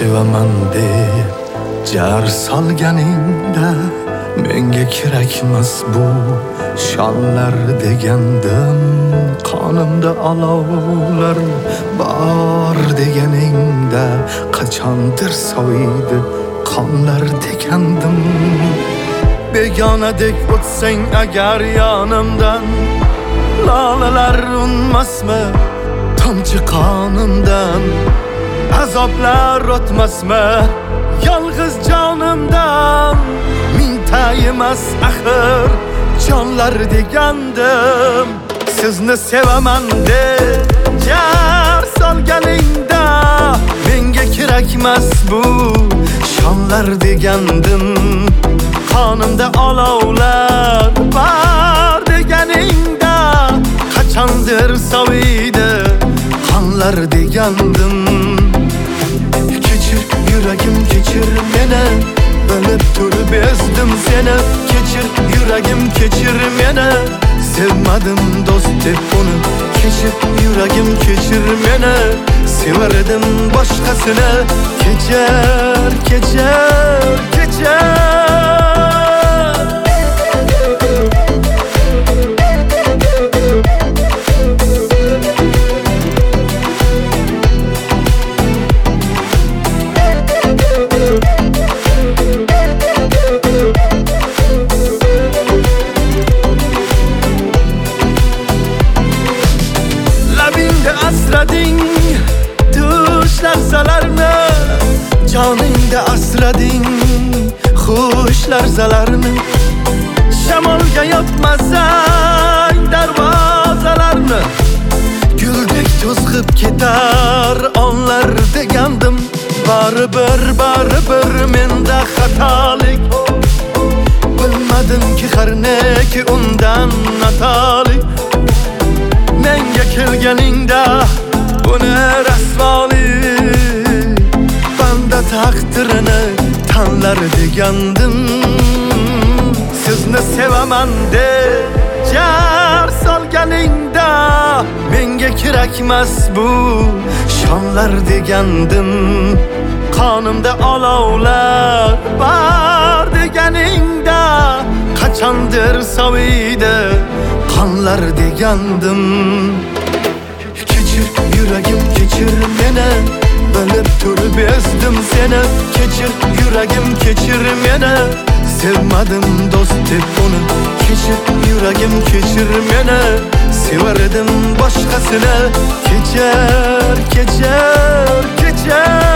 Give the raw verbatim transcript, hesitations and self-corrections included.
sevaman deb jar solganingda menga kerakmas bu shonlar degandim. Qonimda olovlar bor deganingda qachondir soviydi qonlar degandim. Begonadek o'tsang agar yonimdan, lolalar unmasmi tomchi qonimdan? Azoblar o'tmasmi yolg'iz jonimdan? Mingtayimas axir jonlar degandim. Sizni sevaman deb jar solganingda menga kerakmas bu shonlar degandim. Qonimda olovlar bor deganingda qachondir soviydi qonlar degandim. Kechir yuragim, kechir meni, bilib turib ezdim seni. Kechir yuragim, kechir meni, sevmadim do'st deb uni. Kechir yuragim, kechir meni, sevardim boshqasini. Kechir, kechir, kechir. Asrading tush lahzalarni, joningda asrading xush lahzalarni. Shamolga yopmasang darvozalarni, guldek to'zg'ib ketar onlar degandim. Baribir, baribir menda xatolik, bilmadimki har neki undan natolik. Menga kelganingda buni rasvolik, banda taqdirini tanlar degandim. Sizni sevaman deb jar solganingda menga kerakmas bu shonlar degandim. Qonimda olovlar bor deganingda qachondir soviydi qonlar degandim. Kechir yuragim, kechir meni, bilib turib ezdim seni. Kechir yuragim, kechir meni, sevmadim do'st deb uni. Kechir yuragim, kechir meni, sevardim boshqasini. Kechir, kechir, kechir.